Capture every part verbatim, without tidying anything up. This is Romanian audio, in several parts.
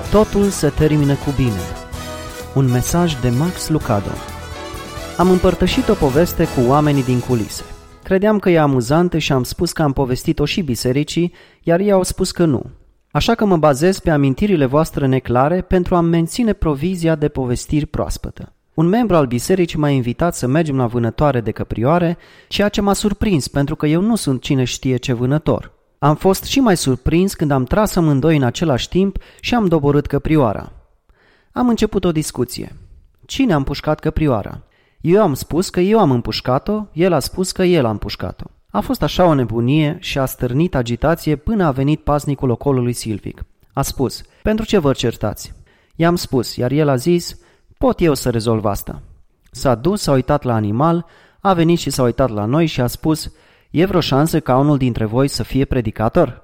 totul se termină cu bine. Un mesaj de Max Lucado. Am împărtășit o poveste cu oamenii din culise. Credeam că e amuzantă și am spus că am povestit-o și bisericii, iar ei au spus că nu. Așa că mă bazez pe amintirile voastre neclare pentru a menține provizia de povestiri proaspătă. Un membru al bisericii m-a invitat să mergem la vânătoare de căprioare, ceea ce m-a surprins pentru că eu nu sunt cine știe ce vânător. Am fost și mai surprins când am tras amândoi în același timp și am doborât căprioara. Am început o discuție. Cine a împușcat căprioara? Eu am spus că eu am împușcat-o, el a spus că el a împușcat-o. A fost așa o nebunie și a stârnit agitație până a venit paznicul ocolului silvic. A spus, pentru ce vă certați? I-am spus, iar el a zis, pot eu să rezolv asta. S-a dus, s-a uitat la animal, a venit și s-a uitat la noi și a spus, e vreo șansă ca unul dintre voi să fie predicator?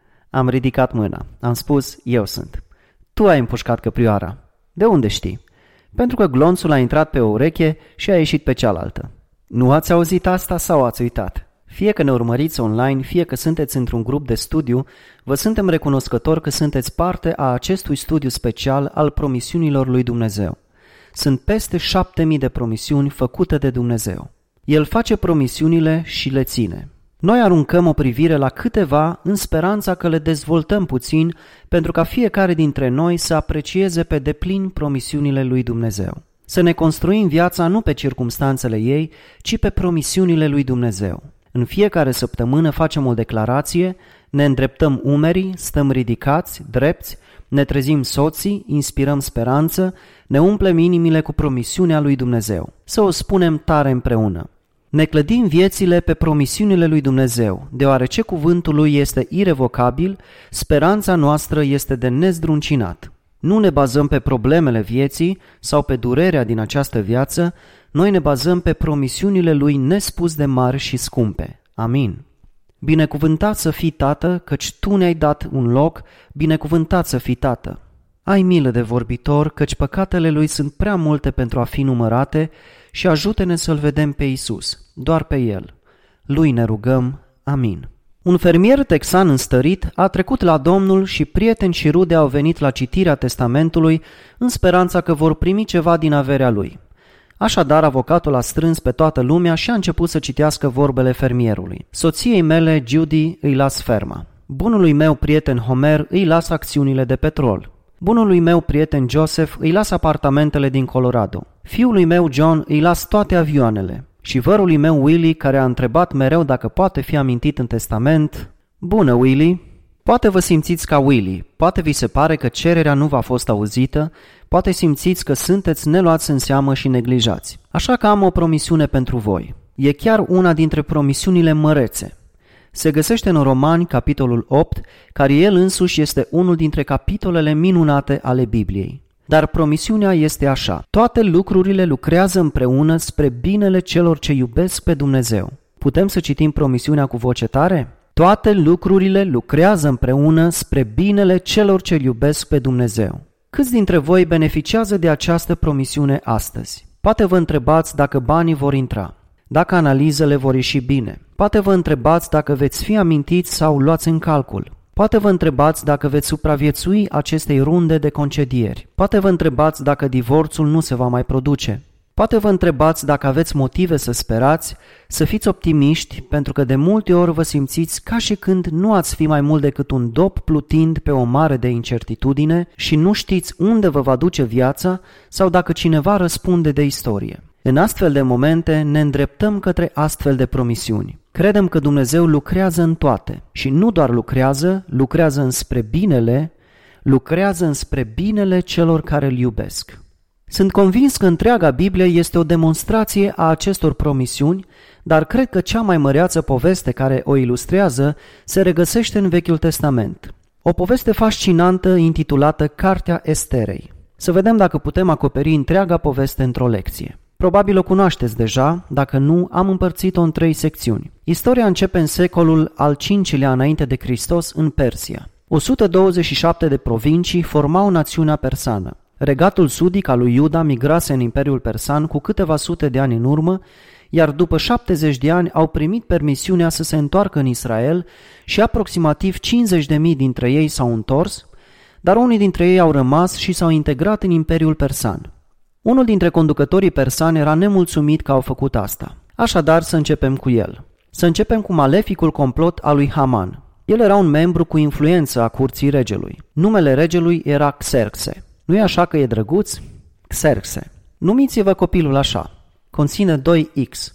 Am ridicat mâna. Am spus, eu sunt. Tu ai împușcat căprioara. De unde știi? Pentru că glonțul a intrat pe o ureche și a ieșit pe cealaltă. Nu ați auzit asta sau ați uitat? Fie că ne urmăriți online, fie că sunteți într-un grup de studiu, vă suntem recunoscători că sunteți parte a acestui studiu special al promisiunilor lui Dumnezeu. Sunt peste șapte mii de promisiuni făcute de Dumnezeu. El face promisiunile și le ține. Noi aruncăm o privire la câteva în speranța că le dezvoltăm puțin pentru ca fiecare dintre noi să aprecieze pe deplin promisiunile lui Dumnezeu. Să ne construim viața nu pe circumstanțele ei, ci pe promisiunile lui Dumnezeu. În fiecare săptămână facem o declarație, ne îndreptăm umerii, stăm ridicați, drepți, ne trezim soții, inspirăm speranță, ne umplem inimile cu promisiunea lui Dumnezeu. Să o spunem tare împreună. Ne clădim viețile pe promisiunile lui Dumnezeu, deoarece cuvântul lui este irevocabil, speranța noastră este de nezdruncinat. Nu ne bazăm pe problemele vieții sau pe durerea din această viață, noi ne bazăm pe promisiunile lui nespus de mari și scumpe. Amin. Binecuvântat să fii, Tată, căci Tu ne-ai dat un loc, binecuvântat să fii, Tată. Ai milă de vorbitor, căci păcatele lui sunt prea multe pentru a fi numărate și ajută-ne să-L vedem pe Iisus, doar pe El. Lui ne rugăm. Amin. Un fermier texan înstărit a trecut la Domnul și prieteni și rude au venit la citirea testamentului în speranța că vor primi ceva din averea lui. Așadar, avocatul a strâns pe toată lumea și a început să citească vorbele fermierului. Soției mele, Judy, îi las ferma. Bunului meu prieten Homer îi las acțiunile de petrol. Bunului meu prieten Joseph îi las apartamentele din Colorado. Fiului meu John îi las toate avioanele. Și vărului meu Willie, care a întrebat mereu dacă poate fi amintit în testament, bună Willie, poate vă simțiți ca Willie, poate vi se pare că cererea nu v-a fost auzită, poate simțiți că sunteți neluați în seamă și neglijați. Așa că am o promisiune pentru voi. E chiar una dintre promisiunile mărețe. Se găsește în Romani, capitolul opt, care el însuși este unul dintre capitolele minunate ale Bibliei. Dar promisiunea este așa: toate lucrurile lucrează împreună spre binele celor ce iubesc pe Dumnezeu. Putem să citim promisiunea cu voce tare? Toate lucrurile lucrează împreună spre binele celor ce iubesc pe Dumnezeu. Câți dintre voi beneficiază de această promisiune astăzi? Poate vă întrebați dacă banii vor intra, dacă analizele vor ieși bine. Poate vă întrebați dacă veți fi amintiți sau luați în calcul. Poate vă întrebați dacă veți supraviețui acestei runde de concedieri. Poate vă întrebați dacă divorțul nu se va mai produce. Poate vă întrebați dacă aveți motive să sperați, să fiți optimiști, pentru că de multe ori vă simțiți ca și când nu ați fi mai mult decât un dop plutind pe o mare de incertitudine și nu știți unde vă va duce viața sau dacă cineva răspunde de istorie. În astfel de momente ne îndreptăm către astfel de promisiuni. Credem că Dumnezeu lucrează în toate și nu doar lucrează, lucrează înspre binele, lucrează înspre binele celor care îl iubesc. Sunt convins că întreaga Biblie este o demonstrație a acestor promisiuni, dar cred că cea mai măreață poveste care o ilustrează se regăsește în Vechiul Testament. O poveste fascinantă intitulată Cartea Esterei. Să vedem dacă putem acoperi întreaga poveste într-o lecție. Probabil o cunoașteți deja, dacă nu, am împărțit-o în trei secțiuni. Istoria începe în secolul al cincilea înainte de Hristos în Persia. o sută douăzeci și șapte de provincii formau națiunea persană. Regatul sudic al lui Iuda migrase în Imperiul Persan cu câteva sute de ani în urmă, iar după șaptezeci de ani au primit permisiunea să se întoarcă în Israel și aproximativ cincizeci de mii dintre ei s-au întors, dar unii dintre ei au rămas și s-au integrat în Imperiul Persan. Unul dintre conducătorii persani era nemulțumit că au făcut asta. Așadar, să începem cu el. Să începem cu maleficul complot al lui Haman. El era un membru cu influență a curții regelui. Numele regelui era Xerxe. Nu-i așa că e drăguț? Xerxe. Numiți-vă copilul așa. Conține doi X.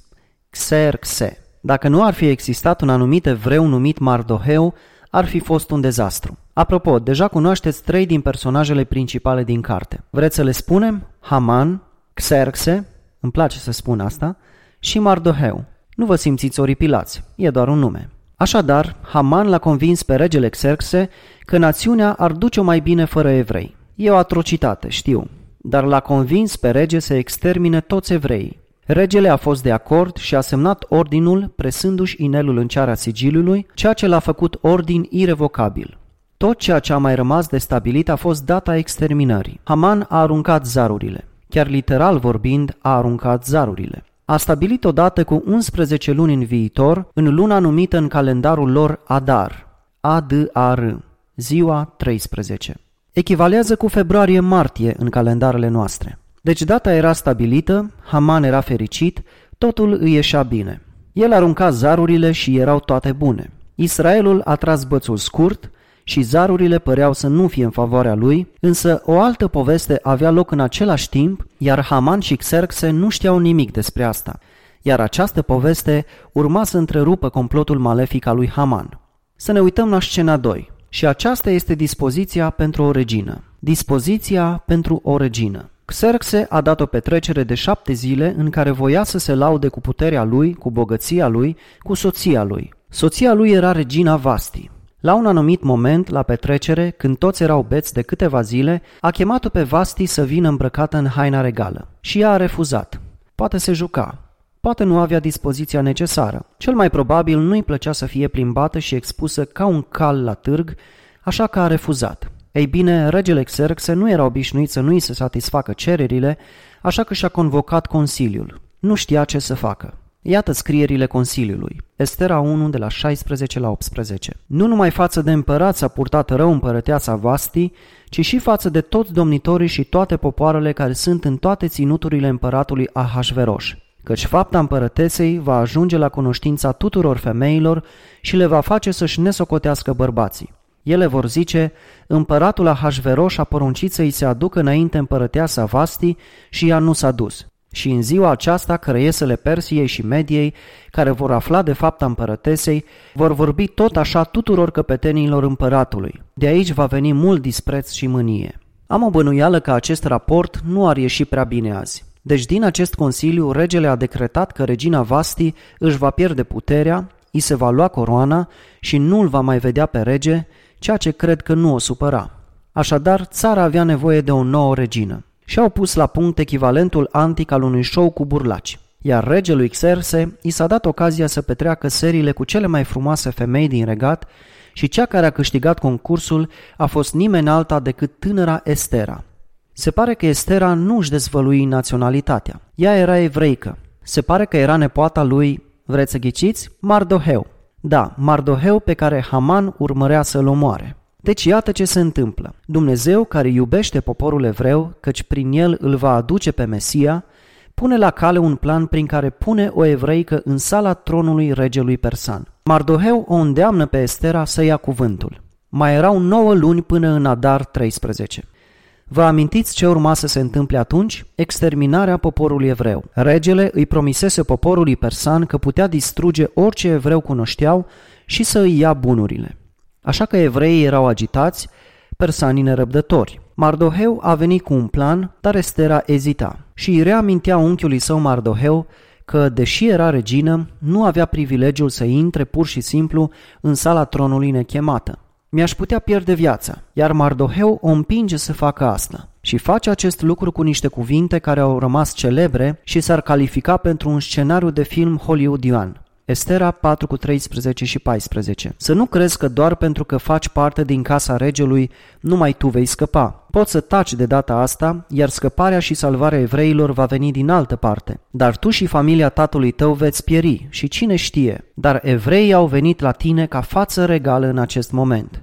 Xerxe. Dacă nu ar fi existat un anumit evreu numit Mardoheu, ar fi fost un dezastru. Apropo, deja cunoașteți trei din personajele principale din carte. Vreți să le spunem? Haman, Xerxe, îmi place să spun asta, și Mardoheu. Nu vă simțiți oripilați, e doar un nume. Așadar, Haman l-a convins pe regele Xerxe că națiunea ar duce-o mai bine fără evrei. E o atrocitate, știu, dar l-a convins pe rege să extermine toți evreii. Regele a fost de acord și a semnat ordinul presându-și inelul în ceara sigiliului, ceea ce l-a făcut ordin irevocabil. Tot ceea ce a mai rămas de stabilit a fost data exterminării. Haman a aruncat zarurile. Chiar literal vorbind, a aruncat zarurile. A stabilit o dată cu unsprezece luni în viitor, în luna numită în calendarul lor Adar, A D A R, ziua treisprezece. Echivalează cu februarie-martie în calendarele noastre. Deci data era stabilită, Haman era fericit, totul îi ieșea bine. El arunca zarurile și erau toate bune. Israelul a tras bățul scurt și zarurile păreau să nu fie în favoarea lui, însă o altă poveste avea loc în același timp, iar Haman și Xerxe nu știau nimic despre asta, iar această poveste urma să întrerupă complotul malefic al lui Haman. Să ne uităm la scena doi. Și aceasta este dispoziția pentru o regină. Dispoziția pentru o regină. Xerxe a dat o petrecere de șapte zile în care voia să se laude cu puterea lui, cu bogăția lui, cu soția lui. Soția lui era regina Vasti. La un anumit moment, la petrecere, când toți erau beți de câteva zile, a chemat-o pe Vasti să vină îmbrăcată în haina regală. Și ea a refuzat. Poate se juca. Poate nu avea dispoziția necesară. Cel mai probabil nu-i plăcea să fie plimbată și expusă ca un cal la târg, așa că a refuzat. Ei bine, regele Xerxe nu era obișnuit să nu-i se satisfacă cererile, așa că și-a convocat consiliul. Nu știa ce să facă. Iată scrierile consiliului. Estera unu de la șaisprezece la optsprezece. Nu numai față de împărat s-a purtat rău împărăteasa Vasti, ci și față de toți domnitorii și toate popoarele care sunt în toate ținuturile împăratului Ahasveroș. Căci fapta împărătesei va ajunge la cunoștința tuturor femeilor și le va face să-și nesocotească bărbații. Ele vor zice, împăratul Ahasveroș a poruncit să-i se aducă înainte împărăteasa Vasti și ea nu s-a dus. Și în ziua aceasta creiesele Persiei și Mediei, care vor afla de fapta împărătesei, vor vorbi tot așa tuturor căpetenilor împăratului. De aici va veni mult dispreț și mânie. Am o bănuială că acest raport nu ar ieși prea bine azi. Deci din acest consiliu, regele a decretat că regina Vasti își va pierde puterea, îi se va lua coroana și nu îl va mai vedea pe rege, ceea ce cred că nu o supăra. Așadar, țara avea nevoie de o nouă regină. Și-au pus la punct echivalentul antic al unui show cu burlaci. Iar regelui Xerxe i s-a dat ocazia să petreacă seriile cu cele mai frumoase femei din regat și cea care a câștigat concursul a fost nimeni alta decât tânăra Estera. Se pare că Estera nu își dezvălui naționalitatea. Ea era evreică. Se pare că era nepoata lui, vreți să ghiciți, Mardoheu. Da, Mardoheu pe care Haman urmărea să-l omoare. Deci iată ce se întâmplă. Dumnezeu, care iubește poporul evreu, căci prin el îl va aduce pe Mesia, pune la cale un plan prin care pune o evreică în sala tronului regelui persan. Mardoheu o îndeamnă pe Estera să ia cuvântul. Mai erau nouă luni până în Adar treisprezece. Vă amintiți ce urma să se întâmple atunci? Exterminarea poporului evreu. Regele îi promisese poporului persan că putea distruge orice evreu cunoșteau și să îi ia bunurile. Așa că evreii erau agitați, persanii nerăbdători. Mardoheu a venit cu un plan, dar Estera ezita și îi reamintea unchiului său Mardoheu că, deși era regină, nu avea privilegiul să intre pur și simplu în sala tronului nechemată. Mi-aș putea pierde viața, iar Mardoheu o împinge să facă asta. Și face acest lucru cu niște cuvinte care au rămas celebre și s-ar califica pentru un scenariu de film hollywoodian. Estera patru cu treisprezece și paisprezece. Să nu crezi că doar pentru că faci parte din casa regelui, numai tu vei scăpa. Poți să taci de data asta, iar scăparea și salvarea evreilor va veni din altă parte. Dar tu și familia tatălui tău veți pieri și cine știe, dar evreii au venit la tine ca față regală în acest moment.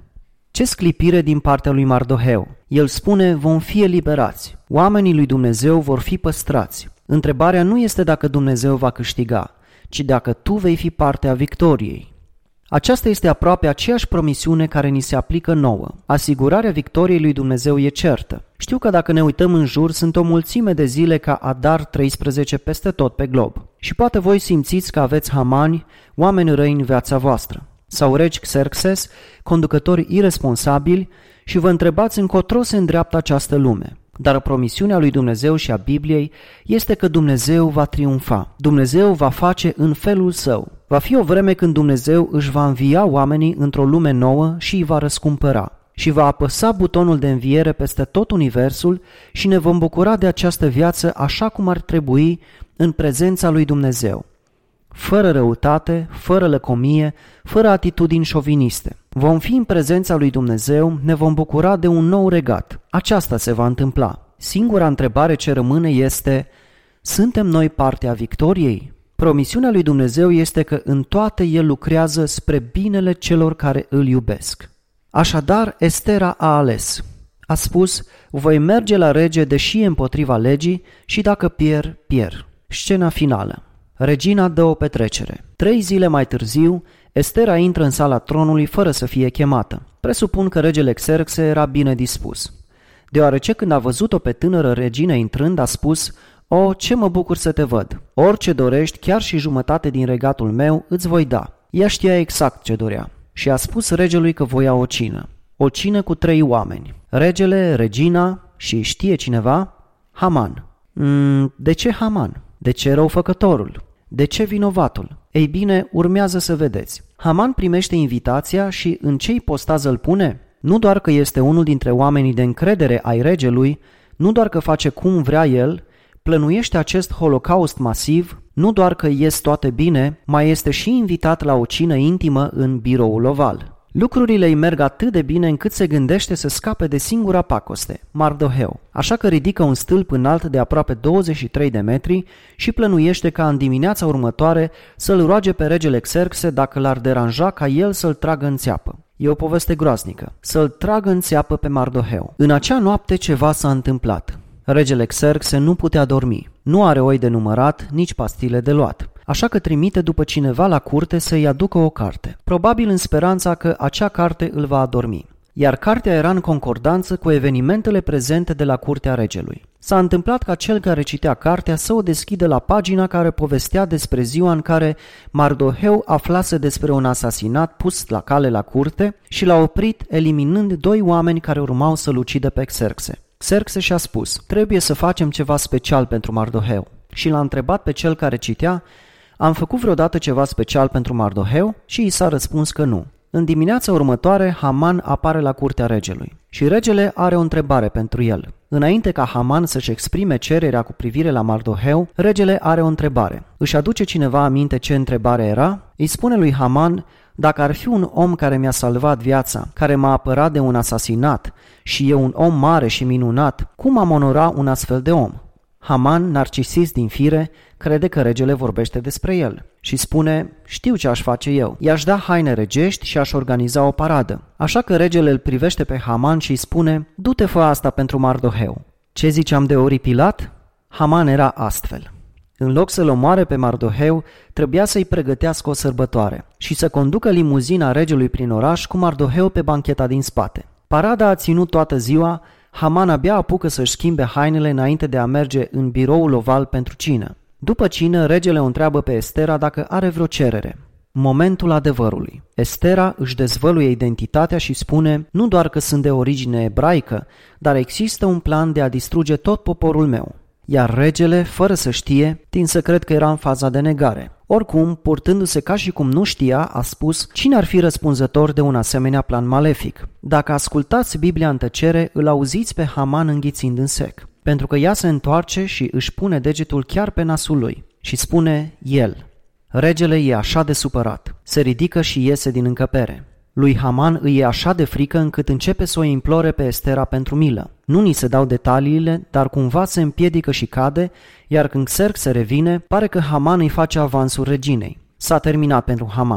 Ce sclipire din partea lui Mardoheu! El spune, vom fi eliberați. Oamenii lui Dumnezeu vor fi păstrați. Întrebarea nu este dacă Dumnezeu va câștiga, ci dacă tu vei fi partea victoriei. Aceasta este aproape aceeași promisiune care ni se aplică nouă. Asigurarea victoriei lui Dumnezeu e certă. Știu că dacă ne uităm în jur, sunt o mulțime de zile ca Adar treisprezece peste tot pe glob. Și poate voi simțiți că aveți hamani, oameni răi în viața voastră. Sau regi Xerxes, conducători irresponsabili, și vă întrebați încotro se îndreaptă această lume. Dar promisiunea lui Dumnezeu și a Bibliei este că Dumnezeu va triumfa. Dumnezeu va face în felul său. Va fi o vreme când Dumnezeu își va învia oamenii într-o lume nouă și îi va răscumpăra. Și va apăsa butonul de înviere peste tot universul și ne vom bucura de această viață așa cum ar trebui în prezența lui Dumnezeu. Fără răutate, fără lăcomie, fără atitudini șoviniste. Vom fi în prezența lui Dumnezeu, ne vom bucura de un nou regat. Aceasta se va întâmpla. Singura întrebare ce rămâne este, suntem noi partea victoriei? Promisiunea lui Dumnezeu este că în toate El lucrează spre binele celor care îl iubesc. Așadar, Estera a ales. A spus, voi merge la rege deși e împotriva legii și dacă pierd, pierd. Scena finală. Regina dă o petrecere. Trei zile mai târziu, Estera intră în sala tronului fără să fie chemată. Presupun că regele Xerxe era bine dispus. Deoarece când a văzut-o pe tânără regină intrând, a spus, o, ce mă bucur să te văd. Orice dorești, chiar și jumătate din regatul meu, îți voi da. Ea știa exact ce dorea și a spus regelui că voia o cină. O cină cu trei oameni. Regele, regina și știe cineva? Haman. Mm, de ce Haman? De ce răufăcătorul? De ce vinovatul? Ei bine, urmează să vedeți. Haman primește invitația și în ce ipostază îl pune? Nu doar că este unul dintre oamenii de încredere ai regelui, nu doar că face cum vrea el, plănuiește acest holocaust masiv, nu doar că ies toate bine, mai este și invitat la o cină intimă în biroul oval. Lucrurile îi merg atât de bine încât se gândește să scape de singura pacoste, Mardoheu. Așa că ridică un stâlp înalt de aproape douăzeci și trei de metri și plănuiește ca în dimineața următoare să-l roage pe regele Xerxe dacă l-ar deranja ca el să-l tragă în țeapă. E o poveste groaznică. Să-l tragă în țeapă pe Mardoheu. În acea noapte ceva s-a întâmplat. Regele Xerxe nu putea dormi. Nu are oi de numărat, nici pastile de luat. Așa că trimite după cineva la curte să-i aducă o carte, probabil în speranța că acea carte îl va adormi. Iar cartea era în concordanță cu evenimentele prezente de la curtea regelui. S-a întâmplat ca cel care citea cartea să o deschidă la pagina care povestea despre ziua în care Mardoheu aflase despre un asasinat pus la cale la curte și l-a oprit eliminând doi oameni care urmau să-l ucidă pe Xerxe. Xerxe și-a spus, trebuie să facem ceva special pentru Mardoheu. Și l-a întrebat pe cel care citea, am făcut vreodată ceva special pentru Mardoheu? Și i s-a răspuns că nu. În dimineața următoare, Haman apare la curtea regelui și regele are o întrebare pentru el. Înainte ca Haman să-și exprime cererea cu privire la Mardoheu, regele are o întrebare. Își aduce cineva aminte ce întrebare era? Îi spune lui Haman, dacă ar fi un om care mi-a salvat viața, care m-a apărat de un asasinat și e un om mare și minunat, cum am onora un astfel de om? Haman, narcisist din fire, crede că regele vorbește despre el și spune, știu ce aș face eu, i-aș da haine regești și aș organiza o paradă. Așa că regele îl privește pe Haman și îi spune, du-te fă asta pentru Mardoheu. Ce ziceam de oripilat? Haman era astfel. În loc să-l omoare pe Mardoheu, trebuia să-i pregătească o sărbătoare și să conducă limuzina regelui prin oraș cu Mardoheu pe bancheta din spate. Parada a ținut toată ziua, Haman abia apucă să-și schimbe hainele înainte de a merge în biroul oval pentru cină. După cină, regele o întreabă pe Estera dacă are vreo cerere. Momentul adevărului. Estera își dezvăluie identitatea și spune, nu doar că sunt de origine ebraică, dar există un plan de a distruge tot poporul meu. Iar regele, fără să știe, tind să cred că era în faza de negare. Oricum, purtându-se ca și cum nu știa, a spus, cine ar fi răspunzător de un asemenea plan malefic? Dacă ascultați Biblia în tăcere, îl auziți pe Haman înghițind în sec. Pentru că ea se întoarce și își pune degetul chiar pe nasul lui și spune, el. Regele e așa de supărat. Se ridică și iese din încăpere. Lui Haman îi e așa de frică încât începe să o implore pe Estera pentru milă. Nu ni se dau detaliile, dar cumva se împiedică și cade, iar când Xerxe revine, pare că Haman îi face avansul reginei. S-a terminat pentru Haman.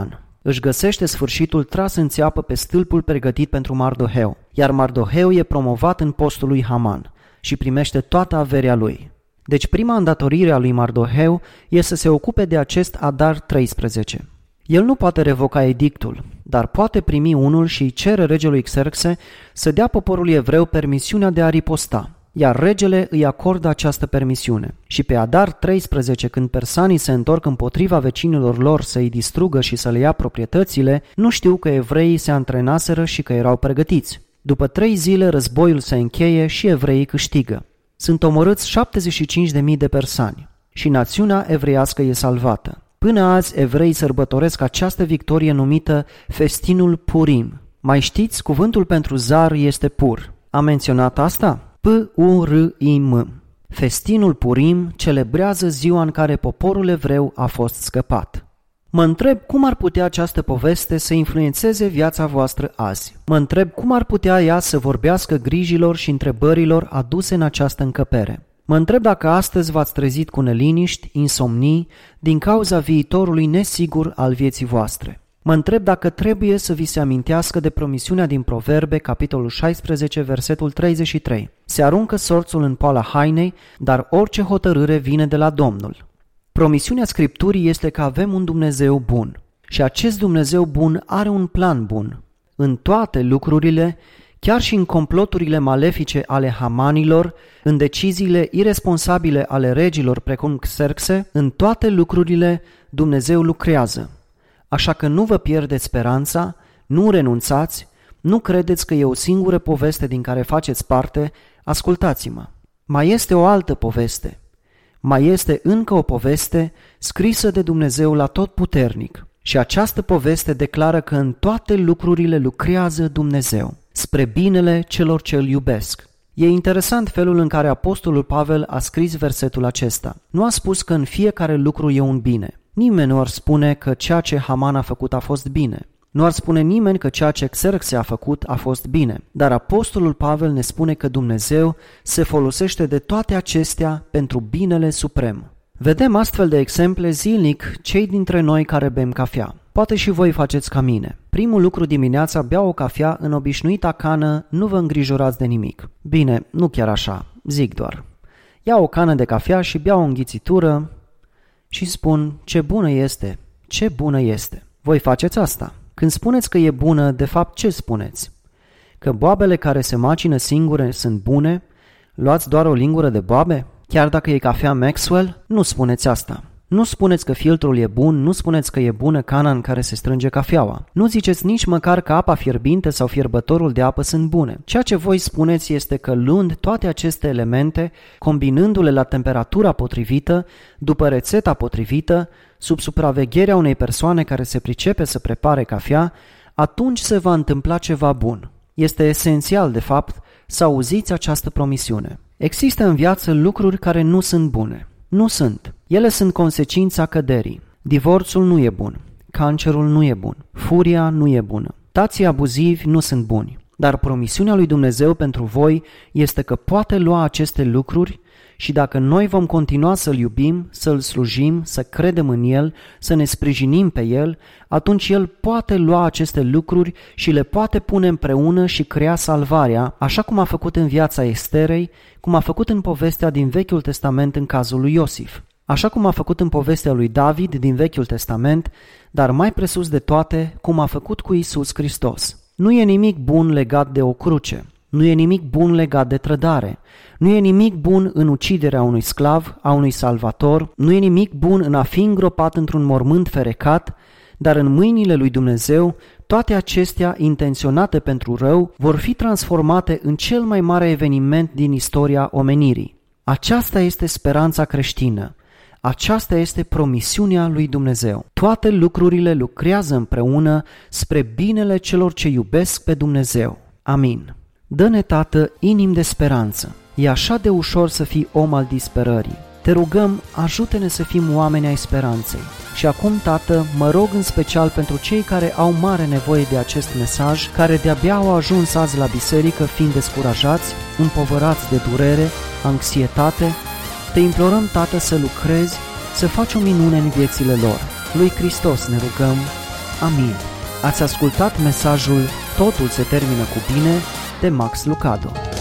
își găsește sfârșitul tras în țeapă pe stâlpul pregătit pentru Mardoheu, iar Mardoheu e promovat în postul lui Haman și primește toată averea lui. Deci prima îndatorire a lui Mardoheu e să se ocupe de acest Adar treisprezece. El nu poate revoca edictul, dar poate primi unul și îi cere regelui Xerxe să dea poporului evreu permisiunea de a riposta, iar regele îi acordă această permisiune. Și pe Adar treisprezece, când persanii se întorc împotriva vecinilor lor să îi distrugă și să le ia proprietățile, nu știu că evreii se antrenaseră și că erau pregătiți. După trei zile războiul se încheie și evreii câștigă. Sunt omorâți șaptezeci și cinci de mii de persani și națiunea evreiască e salvată. Până azi, evreii sărbătoresc această victorie numită Festinul Purim. Mai știți, cuvântul pentru zar este pur. Am menționat asta? P-U-R-I-M. Festinul Purim celebrează ziua în care poporul evreu a fost scăpat. Mă întreb cum ar putea această poveste să influențeze viața voastră azi. Mă întreb cum ar putea ea să vorbească grijilor și întrebărilor aduse în această încăpere. Mă întreb dacă astăzi v-ați trezit cu neliniști, insomnii, din cauza viitorului nesigur al vieții voastre. Mă întreb dacă trebuie să vi se amintească de promisiunea din Proverbe, capitolul șaisprezece, versetul treizeci și trei. Se aruncă sorțul în poala hainei, dar orice hotărâre vine de la Domnul. Promisiunea Scripturii este că avem un Dumnezeu bun și acest Dumnezeu bun are un plan bun. În toate lucrurile, chiar și în comploturile malefice ale hamanilor, în deciziile iresponsabile ale regilor precum Xerxe, în toate lucrurile Dumnezeu lucrează. Așa că nu vă pierdeți speranța, nu renunțați, nu credeți că e o singură poveste din care faceți parte, ascultați-mă. Mai este o altă poveste. Mai este încă o poveste scrisă de Dumnezeul Atotputernic și această poveste declară că în toate lucrurile lucrează Dumnezeu, spre binele celor ce îl iubesc. E interesant felul în care apostolul Pavel a scris versetul acesta. Nu a spus că în fiecare lucru e un bine. Nimeni nu ar spune că ceea ce Haman a făcut a fost bine. Nu ar spune nimeni că ceea ce Xerxe a făcut a fost bine. Dar apostolul Pavel ne spune că Dumnezeu se folosește de toate acestea pentru binele suprem. Vedem astfel de exemple zilnic cei dintre noi care bem cafea. Poate și voi faceți ca mine. Primul lucru dimineața bea o cafea în obișnuita cană, nu vă îngrijorați de nimic. Bine, nu chiar așa, zic doar. Ia o cană de cafea și bea o înghițitură și spun, ce bună este, ce bună este. Voi faceți asta. Când spuneți că e bună, de fapt ce spuneți? Că boabele care se macină singure sunt bune? Luați doar o lingură de boabe? Chiar dacă e cafea Maxwell? Nu spuneți asta. Nu spuneți că filtrul e bun, nu spuneți că e bună cana în care se strânge cafeaua. Nu ziceți nici măcar că apa fierbinte sau fierbătorul de apă sunt bune. Ceea ce voi spuneți este că luând toate aceste elemente, combinându-le la temperatura potrivită, după rețeta potrivită, sub supravegherea unei persoane care se pricepe să prepare cafea, atunci se va întâmpla ceva bun. Este esențial, de fapt, să auziți această promisiune. Există în viață lucruri care nu sunt bune. Nu sunt. Ele sunt consecința căderii. Divorțul nu e bun. Cancerul nu e bun. Furia nu e bună. Tații abuzivi nu sunt buni. Dar promisiunea lui Dumnezeu pentru voi este că poate lua aceste lucruri și dacă noi vom continua să-L iubim, să-L slujim, să credem în El, să ne sprijinim pe El, atunci El poate lua aceste lucruri și le poate pune împreună și crea salvarea, așa cum a făcut în viața Esterei, cum a făcut în povestea din Vechiul Testament în cazul lui Iosif, așa cum a făcut în povestea lui David din Vechiul Testament, dar mai presus de toate, cum a făcut cu Iisus Hristos. Nu e nimic bun legat de o cruce. Nu e nimic bun legat de trădare. Nu e nimic bun în uciderea unui sclav, a unui salvator. Nu e nimic bun în a fi îngropat într-un mormânt ferecat, dar în mâinile lui Dumnezeu, toate acestea intenționate pentru rău vor fi transformate în cel mai mare eveniment din istoria omenirii. Aceasta este speranța creștină. Aceasta este promisiunea lui Dumnezeu. Toate lucrurile lucrează împreună spre binele celor ce iubesc pe Dumnezeu. Amin. Dă-ne, Tată, inimi de speranță. E așa de ușor să fii om al disperării. Te rugăm, ajută-ne să fim oameni ai speranței. Și acum, Tată, mă rog în special pentru cei care au mare nevoie de acest mesaj, care de-abia au ajuns azi la biserică fiind descurajați, împovărați de durere, anxietate. Te implorăm, Tată, să lucrezi, să faci o minune în viețile lor. Lui Hristos ne rugăm. Amin. Ați ascultat mesajul Totul se termină cu bine de Max Lucado.